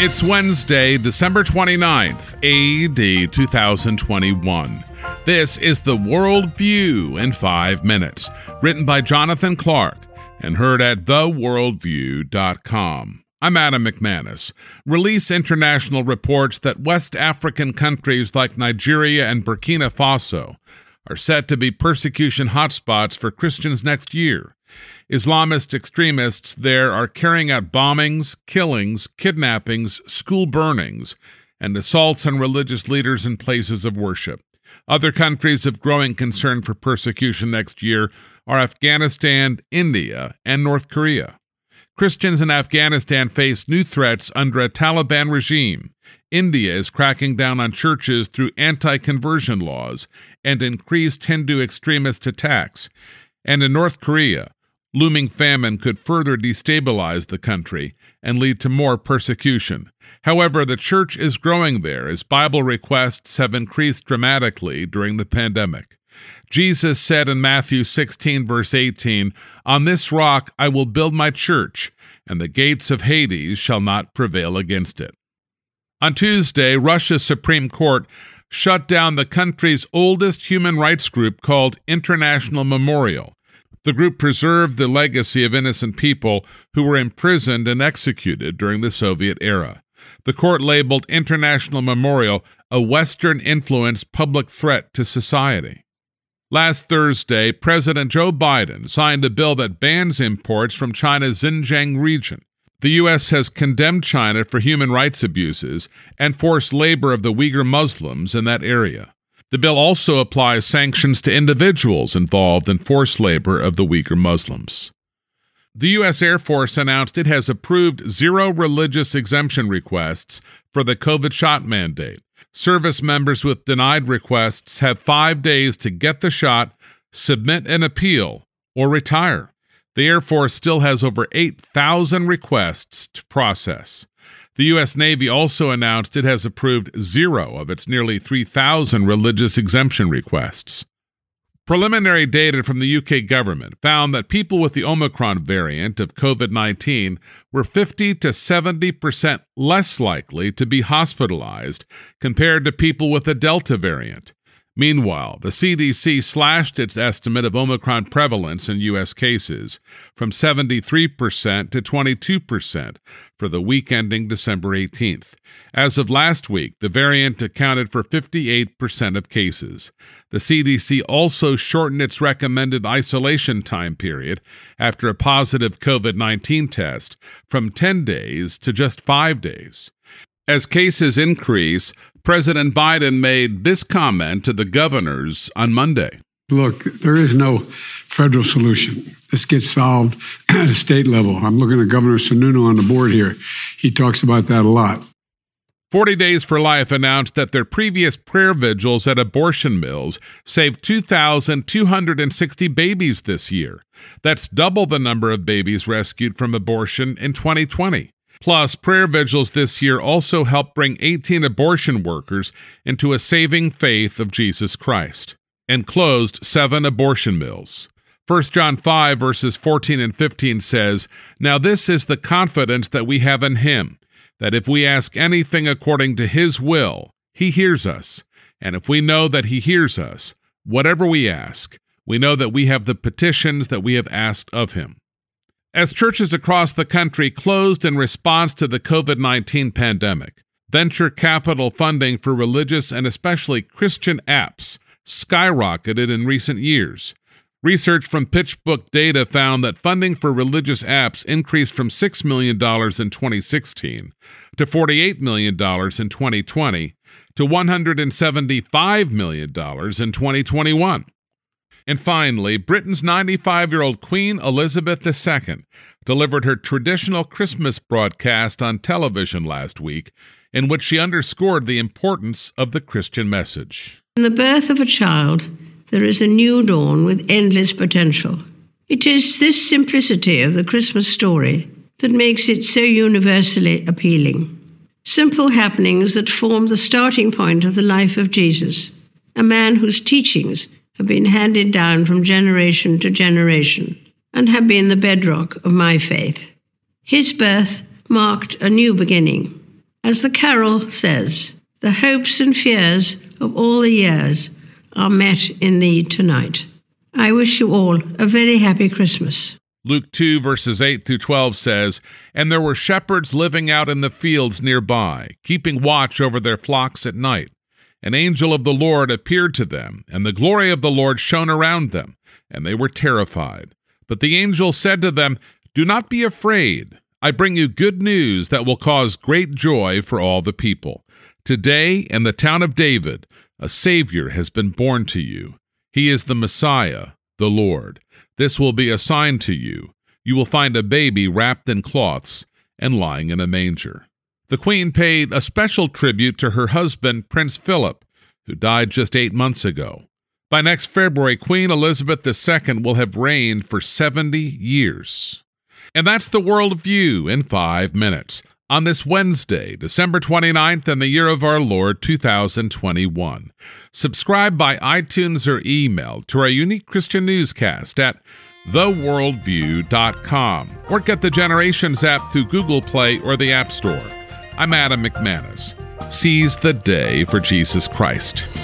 It's Wednesday, December 29th, AD 2021. This is the World View in 5 minutes, written by Jonathan Clark and heard at theworldview.com. I'm Adam McManus. Release International reports that West African countries like Nigeria and Burkina Faso are set to be persecution hotspots for Christians next year. Islamist extremists there are carrying out bombings, killings, kidnappings, school burnings, and assaults on religious leaders and places of worship. Other countries of growing concern for persecution next year are Afghanistan, India, and North Korea. Christians in Afghanistan face new threats under a Taliban regime. India is cracking down on churches through anti-conversion laws and increased Hindu extremist attacks. And in North Korea, looming famine could further destabilize the country and lead to more persecution. However, the church is growing there as Bible requests have increased dramatically during the pandemic. Jesus said in Matthew 16, verse 18, "On this rock I will build my church, and the gates of Hades shall not prevail against it." On Tuesday, Russia's Supreme Court shut down the country's oldest human rights group called International Memorial. The group preserved the legacy of innocent people who were imprisoned and executed during the Soviet era. The court labeled International Memorial a Western-influenced public threat to society. Last Thursday, President Joe Biden signed a bill that bans imports from China's Xinjiang region. The U.S. has condemned China for human rights abuses and forced labor of the Uyghur Muslims in that area. The bill also applies sanctions to individuals involved in forced labor of the Uyghur Muslims. The U.S. Air Force announced it has approved 0 religious exemption requests for the COVID shot mandate. Service members with denied requests have 5 days to get the shot, submit an appeal, or retire. The Air Force still has over 8,000 requests to process. The U.S. Navy also announced it has approved 0 of its nearly 3,000 religious exemption requests. Preliminary data from the UK government found that people with the Omicron variant of COVID-19 were 50 to 70% less likely to be hospitalized compared to people with the Delta variant. Meanwhile, the CDC slashed its estimate of Omicron prevalence in U.S. cases from 73% to 22% for the week ending December 18th. As of last week, the variant accounted for 58% of cases. The CDC also shortened its recommended isolation time period after a positive COVID-19 test from 10 days to just 5 days. As cases increase, President Biden made this comment to the governors on Monday. Look, there is no federal solution. This gets solved at a state level. I'm looking at Governor Sununu on the board here. He talks about that a lot. 40 Days for Life announced that their previous prayer vigils at abortion mills saved 2,260 babies this year. That's double the number of babies rescued from abortion in 2020. Plus, prayer vigils this year also helped bring 18 abortion workers into a saving faith of Jesus Christ and closed 7 abortion mills. 1 John 5, verses 14 and 15 says, "Now this is the confidence that we have in him, that if we ask anything according to his will, he hears us. And if we know that he hears us, whatever we ask, we know that we have the petitions that we have asked of him." As churches across the country closed in response to the COVID-19 pandemic, venture capital funding for religious and especially Christian apps skyrocketed in recent years. Research from PitchBook data found that funding for religious apps increased from $6 million in 2016 to $48 million in 2020 to $175 million in 2021. And finally, Britain's 95-year-old Queen Elizabeth II delivered her traditional Christmas broadcast on television last week, in which she underscored the importance of the Christian message. In the birth of a child, there is a new dawn with endless potential. It is this simplicity of the Christmas story that makes it so universally appealing. Simple happenings that form the starting point of the life of Jesus, a man whose teachings have been handed down from generation to generation and have been the bedrock of my faith. His birth marked a new beginning, As the carol says, the hopes and fears of all the years are met in thee tonight. I wish you all a very happy Christmas. Luke 2, verses 8 through 12 says, "And there were shepherds living out in the fields nearby, keeping watch over their flocks at night. An angel of the Lord appeared to them, and the glory of the Lord shone around them, and they were terrified. But the angel said to them, 'Do not be afraid. I bring you good news that will cause great joy for all the people. Today, in the town of David, a Savior has been born to you. He is the Messiah, the Lord. This will be a sign to you. You will find a baby wrapped in cloths and lying in a manger.'" The Queen paid a special tribute to her husband, Prince Philip, who died just 8 months ago. By next February, Queen Elizabeth II will have reigned for 70 years. And that's the World View in 5 minutes on this Wednesday, December 29th, in the year of our Lord, 2021. Subscribe by iTunes or email to our unique Christian newscast at theworldview.com, or get the Generations app through Google Play or the App Store. I'm Adam McManus. Seize the day for Jesus Christ.